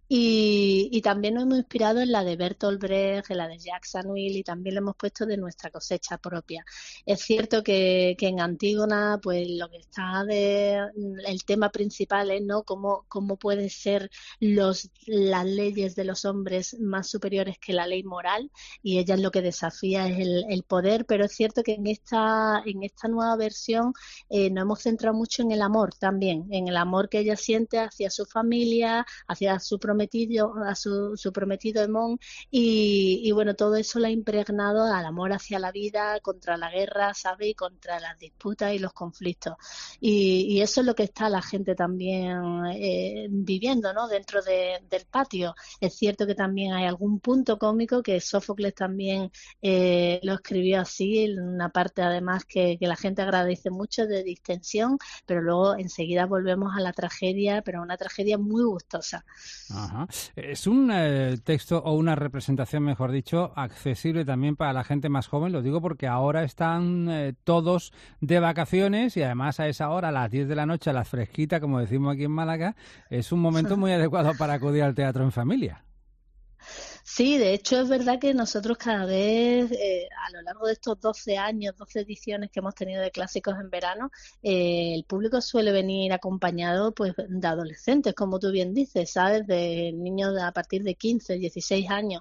y también nos hemos inspirado en la de Bertolt Brecht, en la de Jacques Anouilh, y también lo hemos puesto de nuestra cosecha propia. Es cierto que en Antígona, pues lo que está el tema principal es, ¿no?, cómo pueden ser las leyes de los hombres más superiores que la ley moral, y ella lo que desafía es el poder, pero es cierto que en esta nueva versión nos hemos centrado mucho en el amor también, en el amor que ella siente hacia su familia, hacia su prometido, su prometido Hemón, y bueno, todo eso lo ha impregnado al amor hacia la vida, contra la guerra, ¿sabe?, y contra las disputas y los conflictos. Y eso es lo que está la gente también viviendo, ¿no?, dentro del patio. Es cierto que también hay algún punto cómico que Sófocles también lo escribió así, en una parte además que la gente agradece mucho, de distensión, pero luego enseguida volvemos a la tragedia, pero una tragedia muy gustosa. Ajá. Es un texto o una representación, mejor dicho, accesible también para la gente más joven. Lo digo porque ahora están todos de vacaciones y además a esa hora, a las 10 de la noche, a la fresquita, como decimos aquí en Málaga, es un momento muy adecuado para acudir al teatro en familia. Sí, de hecho es verdad que nosotros cada vez, a lo largo de estos 12 años, 12 ediciones que hemos tenido de clásicos en verano, el público suele venir acompañado pues de adolescentes, como tú bien dices, ¿sabes?, de niños a partir de 15, 16 años.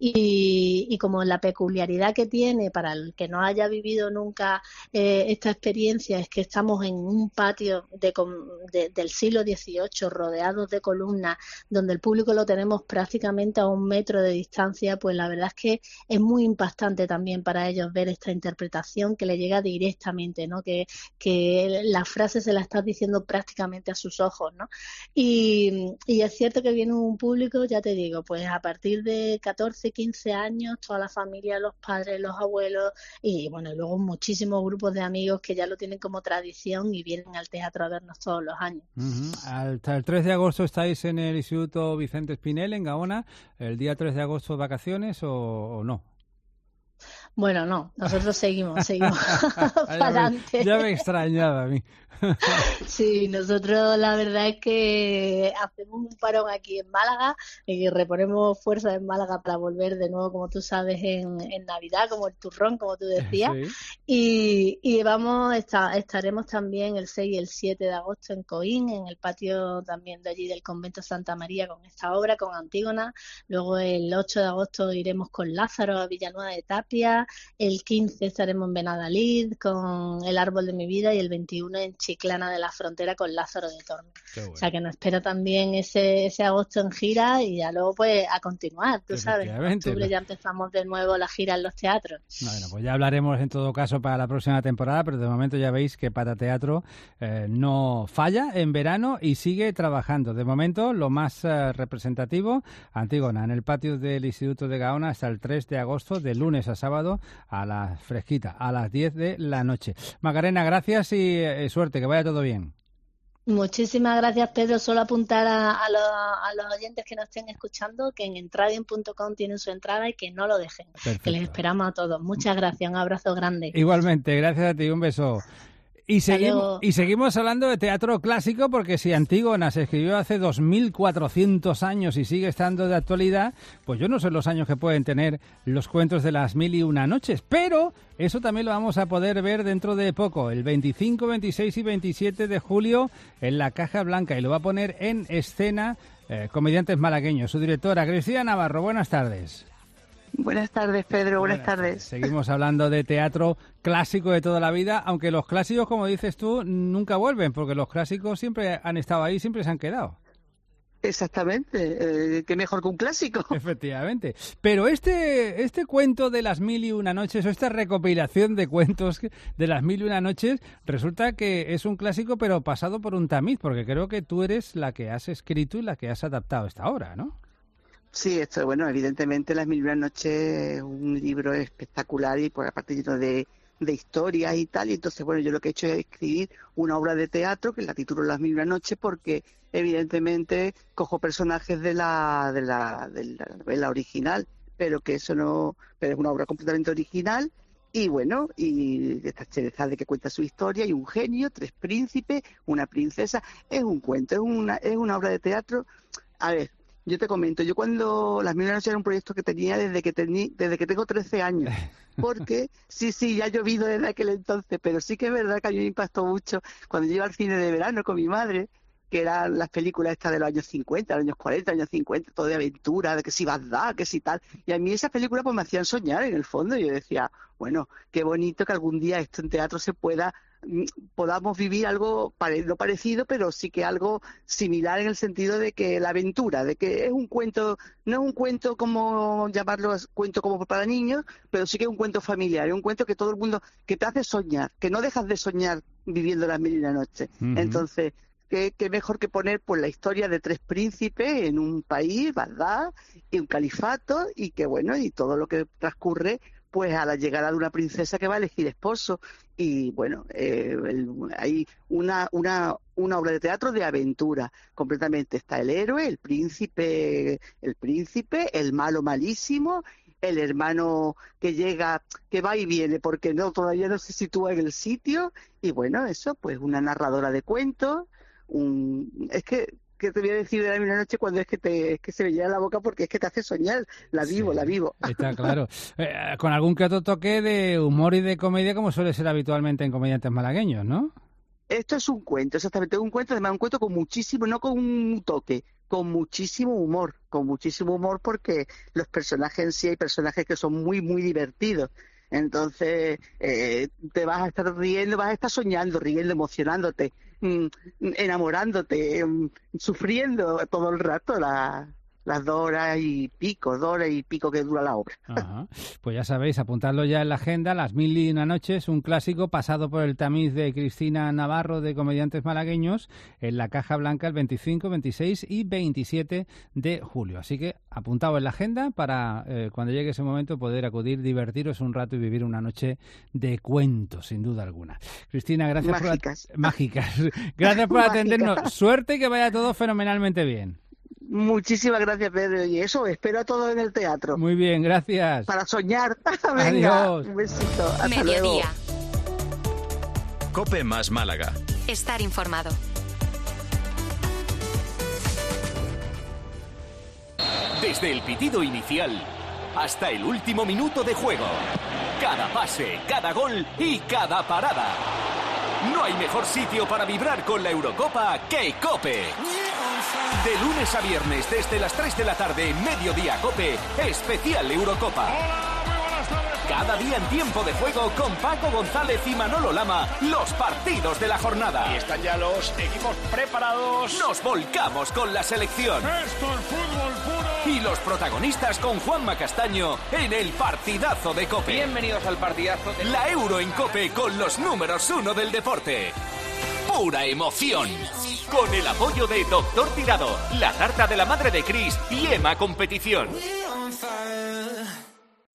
Y como la peculiaridad que tiene, para el que no haya vivido nunca esta experiencia, es que estamos en un patio del siglo XVIII, rodeados de columnas, donde el público lo tenemos prácticamente a 1 metro de distancia, pues la verdad es que es muy impactante también para ellos ver esta interpretación que le llega directamente, ¿no?, que la frase se la estás diciendo prácticamente a sus ojos, ¿no? Y es cierto que viene un público, ya te digo, pues a partir de 14, 15 años, toda la familia, los padres, los abuelos, y bueno, y luego muchísimos grupos de amigos que ya lo tienen como tradición y vienen al teatro a vernos todos los años. Uh-huh. Hasta el 3 de agosto estáis en el Instituto Vicente Espinel, en Gaona. ¿El día 3 de agosto vacaciones o no? Bueno, no, nosotros seguimos para adelante. Ya me extrañaba a mí. Sí, nosotros la verdad es que hacemos un parón aquí en Málaga y reponemos fuerzas en Málaga para volver de nuevo, como tú sabes, en Navidad, como el turrón, como tú decías. Sí. Y estaremos también el 6 y el 7 de agosto en Coín, en el patio también de allí del Convento Santa María, con esta obra, con Antígona. Luego el 8 de agosto iremos con Lázaro a Villanueva de Tapia. El 15 estaremos en Benadalid con El Árbol de mi Vida y el 21 en Chiclana de la Frontera con Lázaro de Tormes. Bueno. O sea que nos espera también ese agosto en gira y ya luego pues a continuar, tú sabes. En octubre ya empezamos de nuevo la gira en los teatros. Bueno, pues ya hablaremos en todo caso para la próxima temporada, pero de momento ya veis que Para Teatro no falla en verano y sigue trabajando. De momento lo más representativo, Antígona, en el patio del Instituto de Gaona hasta el 3 de agosto, de lunes a sábado, sábado a la fresquita, a las 10 de la noche. Macarena, gracias y suerte, que vaya todo bien. Muchísimas gracias, Pedro. Solo apuntar a los oyentes que nos estén escuchando que en entradium.com tienen su entrada y que no lo dejen. Perfecto. Que les esperamos a todos. Muchas gracias, un abrazo grande. Igualmente, gracias a ti, un beso. Y seguimos hablando de teatro clásico, porque si Antígona se escribió hace 2400 años y sigue estando de actualidad, pues yo no sé los años que pueden tener los cuentos de las 1001 noches, pero eso también lo vamos a poder ver dentro de poco, el 25, 26 y 27 de julio en la Caja Blanca, y lo va a poner en escena Comediantes Malagueños. Su directora, Cristina Navarro, buenas tardes. Buenas tardes, Pedro. Buenas tardes. Seguimos hablando de teatro clásico de toda la vida, aunque los clásicos, como dices tú, nunca vuelven, porque los clásicos siempre han estado ahí, siempre se han quedado. Exactamente. ¿Qué mejor que un clásico? Efectivamente. Pero este cuento de las 1001 noches, o esta recopilación de cuentos de las 1001 noches, resulta que es un clásico, pero pasado por un tamiz, porque creo que tú eres la que has escrito y la que has adaptado esta obra, ¿no? Sí, bueno, evidentemente Las 1001 noches es un libro espectacular y por aparte lleno de historias y tal, y entonces, bueno, yo lo que he hecho es escribir una obra de teatro que la titulo Las 1001 noches porque evidentemente cojo personajes de la novela original, pero que eso no, pero es una obra completamente original. Y bueno, y está Cherezade de que cuenta su historia, y un genio, 3 príncipes, una princesa. Es un cuento, es una obra de teatro. A ver, yo te comento, yo cuando Las 1001 noches era un proyecto que tenía desde que tengo 13 años, porque sí, ya he llovido desde aquel entonces, pero sí que es verdad que a mí me impactó mucho cuando yo iba al cine de verano con mi madre, que eran las películas estas de los años 50, los años 40, años 50, todo de aventura, de que si Bagdad, que si tal, y a mí esas películas pues me hacían soñar en el fondo, y yo decía, bueno, qué bonito que algún día esto en teatro podamos vivir algo no parecido, pero sí que algo similar en el sentido de que la aventura, de que es un cuento, no es un cuento como llamarlo cuento como para niños, pero sí que es un cuento familiar, es un cuento que todo el mundo, que te hace soñar, que no dejas de soñar viviendo Las 1001 noches. Uh-huh. Entonces, qué mejor que poner pues la historia de 3 príncipes en un país, Bagdad, y un califato, y que bueno, y todo lo que transcurre pues a la llegada de una princesa que va a elegir esposo. Y bueno, hay una obra de teatro de aventura completamente. Está el héroe, el príncipe, el malo malísimo, el hermano que llega, que va y viene porque todavía no se sitúa en el sitio, y bueno, eso pues una narradora de cuentos. ¿Qué te voy a decir de Las 1001 noches cuando es que se me llena la boca, porque es que te hace soñar? La vivo. Está claro. Con algún que otro toque de humor y de comedia, como suele ser habitualmente en Comediantes Malagueños, ¿no? Esto es un cuento, exactamente, además un cuento con muchísimo, no con un toque, con muchísimo humor, porque los personajes en sí, hay personajes que son muy, muy divertidos. Entonces te vas a estar riendo, vas a estar soñando, riendo, emocionándote, enamorándote, sufriendo todo el rato las 2 horas y pico que dura la obra. Ajá. Pues ya sabéis, apuntadlo ya en la agenda, Las 1001 noches, un clásico pasado por el tamiz de Cristina Navarro de Comediantes Malagueños, en la Caja Blanca el 25, 26 y 27 de julio. Así que apuntado en la agenda para cuando llegue ese momento poder acudir, divertiros un rato y vivir una noche de cuentos, sin duda alguna. Cristina, gracias mágicas. Gracias por atendernos. Suerte y que vaya todo fenomenalmente bien. Muchísimas gracias, Pedro. Y eso, espero a todos en el teatro. Muy bien, gracias. Para soñar. Venga, adiós. Un besito. Hasta Mediodía. luego. COPE más Málaga. Estar informado. Desde el pitido inicial hasta el último minuto de juego. Cada pase, cada gol y cada parada. No hay mejor sitio para vibrar con la Eurocopa que COPE. De lunes a viernes desde las 3 de la tarde, Mediodía COPE, especial Eurocopa. Cada día en tiempo de juego con Paco González y Manolo Lama, los partidos de la jornada. Y están ya los equipos preparados. Nos volcamos con la selección. Esto es fútbol puro. Y los protagonistas con Juanma Castaño en el partidazo de COPE. Bienvenidos al partidazo de la Euro en COPE con los números 1 del deporte. Pura emoción. Con el apoyo de Doctor Tirado, la tarta de la madre de Cris y EMA Competición.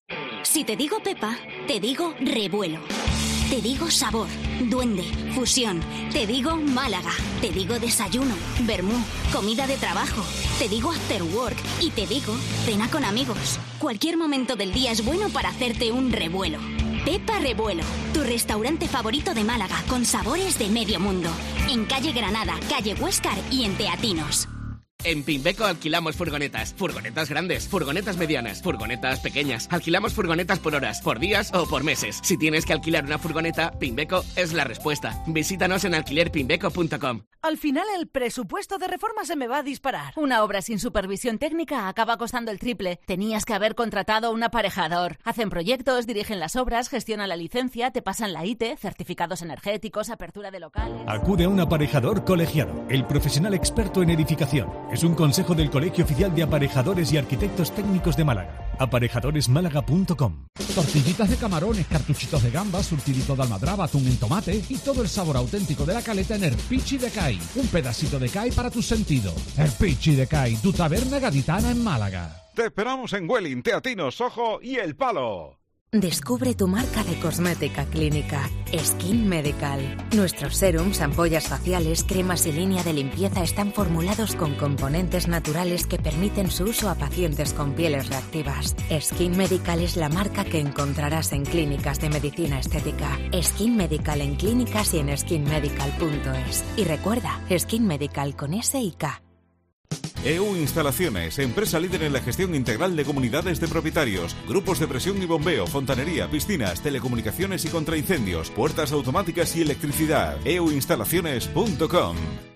Si te digo Pepa, te digo revuelo. Te digo sabor, duende, fusión. Te digo Málaga. Te digo desayuno, vermú, comida de trabajo. Te digo after work y te digo cena con amigos. Cualquier momento del día es bueno para hacerte un revuelo. Pepa Revuelo, tu restaurante favorito de Málaga con sabores de medio mundo. En calle Granada, calle Huéscar y en Teatinos. En Pimbeco alquilamos furgonetas. Furgonetas grandes, furgonetas medianas, furgonetas pequeñas. Alquilamos furgonetas por horas, por días o por meses. Si tienes que alquilar una furgoneta, Pimbeco es la respuesta. Visítanos en alquilerpimbeco.com. Al final el presupuesto de reforma se me va a disparar. Una obra sin supervisión técnica acaba costando el triple. Tenías que haber contratado un aparejador. Hacen proyectos, dirigen las obras, gestionan la licencia, te pasan la IT, certificados energéticos, apertura de locales... Acude a un aparejador colegiado, el profesional experto en edificación. Es un consejo del Colegio Oficial de Aparejadores y Arquitectos Técnicos de Málaga. Aparejadoresmálaga.com. Tortillitas de camarones, cartuchitos de gambas, surtidito de almadraba, atún en tomate y todo el sabor auténtico de la caleta en el Pichi de Cai. Un pedacito de Cai para tus sentidos. El Pichi de Cai, tu taberna gaditana en Málaga. Te esperamos en Welling, Teatinos, Sojo y El Palo. Descubre tu marca de cosmética clínica, Skin Medical. Nuestros serums, ampollas faciales, cremas y línea de limpieza están formulados con componentes naturales que permiten su uso a pacientes con pieles reactivas. Skin Medical es la marca que encontrarás en clínicas de medicina estética. Skin Medical en clínicas y en skinmedical.es. Y recuerda, Skin Medical con S y K. EU Instalaciones, empresa líder en la gestión integral de comunidades de propietarios, grupos de presión y bombeo, fontanería, piscinas, telecomunicaciones y contraincendios, puertas automáticas y electricidad. euinstalaciones.com.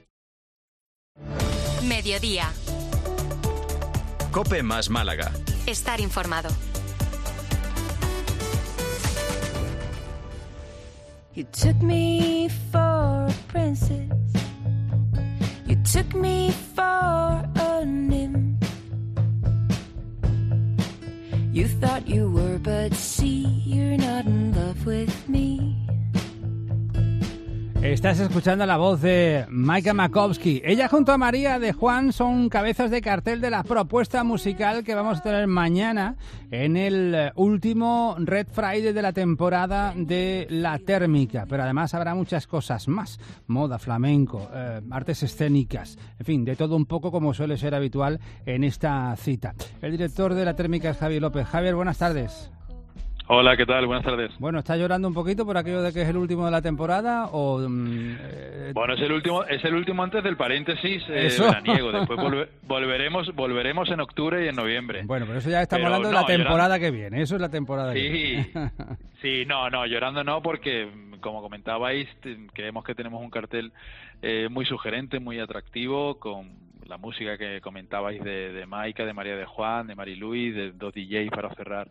Mediodía. COPE más Málaga. Estar informado. You took me for a princess. You took me for a nymph. You thought you were, but see, you're not in love with me. Estás escuchando la voz de Maika Makowski. Ella junto a María de Juan son cabezas de cartel de la propuesta musical que vamos a tener mañana en el último Red Friday de la temporada de La Térmica. Pero además habrá muchas cosas más. Moda, flamenco, artes escénicas, en fin, de todo un poco como suele ser habitual en esta cita. El director de La Térmica es Javier López. Javier, buenas tardes. Hola, ¿qué tal? Buenas tardes. Bueno, ¿está llorando un poquito por aquello de que es el último de la temporada o...? Bueno, es el último antes del paréntesis veraniego. Después volveremos en octubre y en noviembre. Bueno, pero eso ya estamos hablando de la temporada que viene. Eso es la temporada que viene. Sí, no, llorando no, porque como comentabais, creemos que tenemos un cartel muy sugerente, muy atractivo, con la música que comentabais de Maika, de María de Juan, de Mari Luis, de dos DJs para cerrar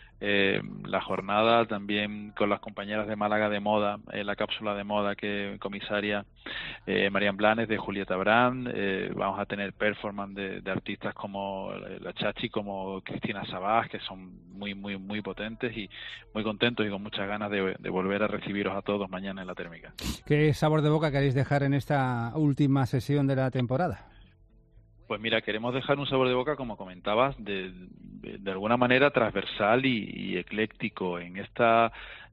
la jornada, también con las compañeras de Málaga de moda, la cápsula de moda que comisaria Marian Blanes, de Julieta Brand. Vamos a tener performance de artistas como la Chachi, como Cristina Sabás, que son muy potentes, y muy contentos y con muchas ganas de volver a recibiros a todos mañana en La Térmica. ¿Qué sabor de boca queréis dejar en esta última sesión de la temporada? Pues mira, queremos dejar un sabor de boca, como comentabas, de alguna manera transversal y ecléctico. En esta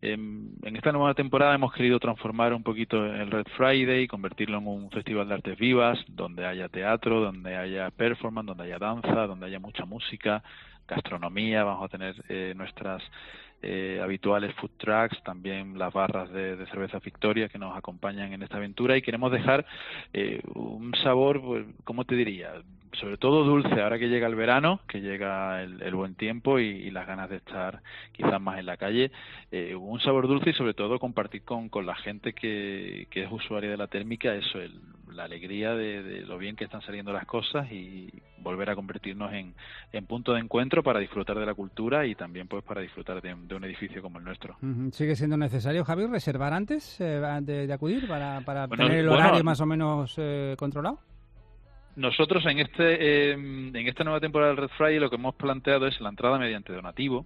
nueva temporada hemos querido transformar un poquito el Red Friday, convertirlo en un festival de artes vivas, donde haya teatro, donde haya performance, donde haya danza, donde haya mucha música, gastronomía. Vamos a tener nuestras habituales food trucks, también las barras de cerveza Victoria que nos acompañan en esta aventura, y queremos dejar un sabor, pues, ¿cómo te diría? Sobre todo dulce, ahora que llega el verano, que llega el buen tiempo y las ganas de estar quizás más en la calle, un sabor dulce, y sobre todo compartir con la gente que es usuaria de La Térmica eso, la alegría de lo bien que están saliendo las cosas, y volver a convertirnos en punto de encuentro para disfrutar de la cultura y también pues para disfrutar de un edificio como el nuestro. ¿Sigue siendo necesario, Javier, reservar antes de acudir para tener el horario más o menos controlado? Nosotros en esta nueva temporada del Red Friday lo que hemos planteado es la entrada mediante donativo.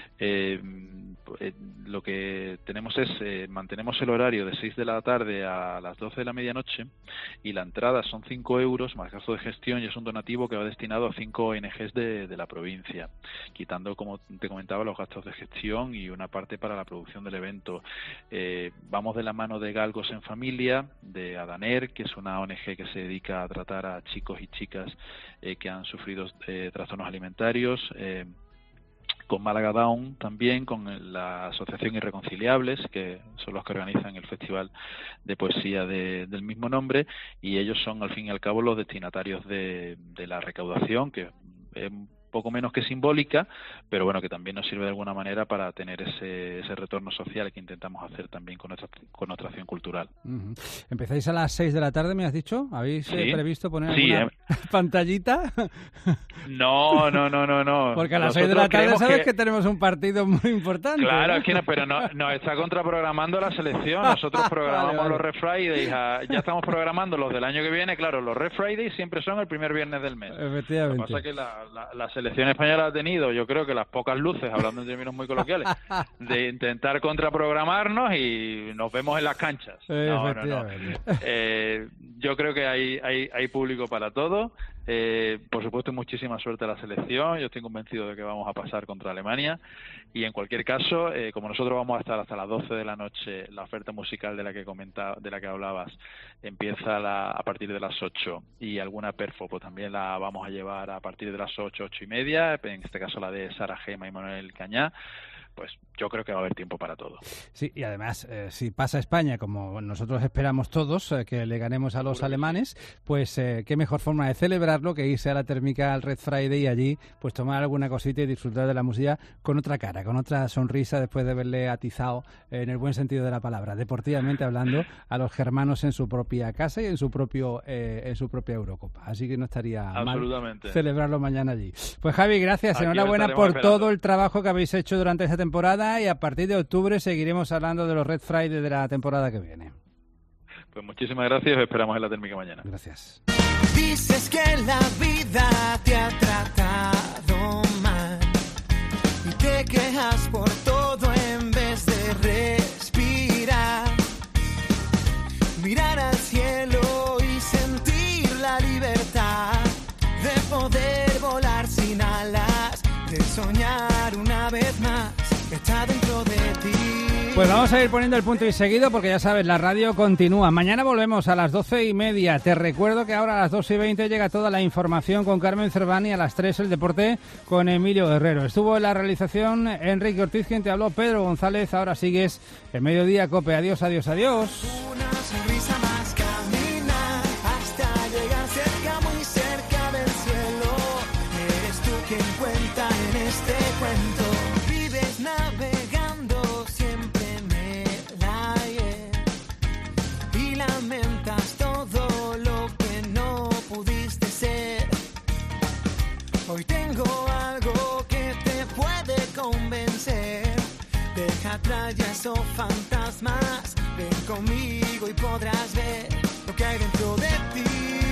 Lo que tenemos es, mantenemos el horario de 6 de la tarde a las 12 de la medianoche y la entrada son 5 euros más gasto de gestión y es un donativo que va destinado a 5 ONGs de la provincia, quitando, como te comentaba, los gastos de gestión y una parte para la producción del evento. Vamos de la mano de Galgos en Familia, de Adaner, que es una ONG que se dedica a tratar a chicos y chicas que han sufrido trastornos alimentarios, con Málaga Down también, con la Asociación Irreconciliables, que son los que organizan el Festival de Poesía del mismo nombre, y ellos son al fin y al cabo los destinatarios de la recaudación, que es poco menos que simbólica, pero bueno, que también nos sirve de alguna manera para tener ese retorno social que intentamos hacer también con nuestra acción cultural. ¿Empezáis a las 6 de la tarde, me has dicho? ¿Habéis previsto poner alguna pantallita? No. Porque a las 6 de la tarde sabes que tenemos un partido muy importante. Claro, es que pero nos está contraprogramando la selección. Nosotros programamos los Red Fridays, ya estamos programando los del año que viene. Claro, los Red Fridays siempre son el primer viernes del mes. Efectivamente. Lo que pasa es que la selección española ha tenido, yo creo que las pocas luces, hablando en términos muy coloquiales, de intentar contraprogramarnos y nos vemos en las canchas. No. Yo creo que hay público para todo. Por supuesto, muchísima suerte a la selección. Yo estoy convencido de que vamos a pasar contra Alemania. Y en cualquier caso, como nosotros vamos a estar hasta las 12 de la noche, la oferta musical de la que hablabas empieza a partir de las 8 y alguna perfo pues también la vamos a llevar a partir de las 8 y media, en este caso la de Sara Gema y Manuel Cañá. Pues yo creo que va a haber tiempo para todo. Sí, y además, si pasa España, como nosotros esperamos todos, que le ganemos a los alemanes, pues qué mejor forma de celebrarlo que irse a la térmica al Red Friday y allí pues tomar alguna cosita y disfrutar de la música con otra cara, con otra sonrisa, después de haberle atizado, en el buen sentido de la palabra, deportivamente hablando, a los germanos en su propia casa y en su propia Eurocopa. Así que no estaría mal celebrarlo mañana allí. Pues Javi, gracias, enhorabuena por todo el trabajo que habéis hecho durante esta temporada, y a partir de octubre seguiremos hablando de los Red Friday de la temporada que viene. Pues muchísimas gracias, os esperamos en la térmica mañana. Gracias. Dices que la vida te ha tratado mal y te quejas por todo en vez de respirar, mirar al cielo y sentir la libertad de poder volar sin alas, de soñar una vez más. Está dentro de ti. Pues vamos a ir poniendo el punto y seguido porque ya sabes, la radio continúa. Mañana volvemos a las 12:30. Te recuerdo que ahora a las 2:20 llega toda la información con Carmen Cervani, a las 3 el deporte con Emilio Guerrero. Estuvo en la realización Enrique Ortiz, quien te habló, Pedro González. Ahora sigues el Mediodía Cope. Adiós. Una sonrisa más, camina hasta llegar cerca, muy cerca del cielo. Eres tú quien cuenta en este cuento. Navegando siempre en el aire y lamentas todo lo que no pudiste ser. Hoy tengo algo que te puede convencer. Deja atrás ya esos fantasmas, ven conmigo y podrás ver lo que hay dentro de ti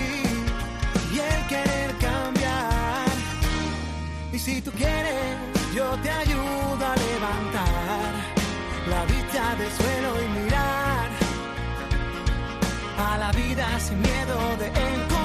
y el querer cambiar. Y si tú quieres, yo te ayudo a levantar la vista del suelo y mirar a la vida sin miedo de encontrar.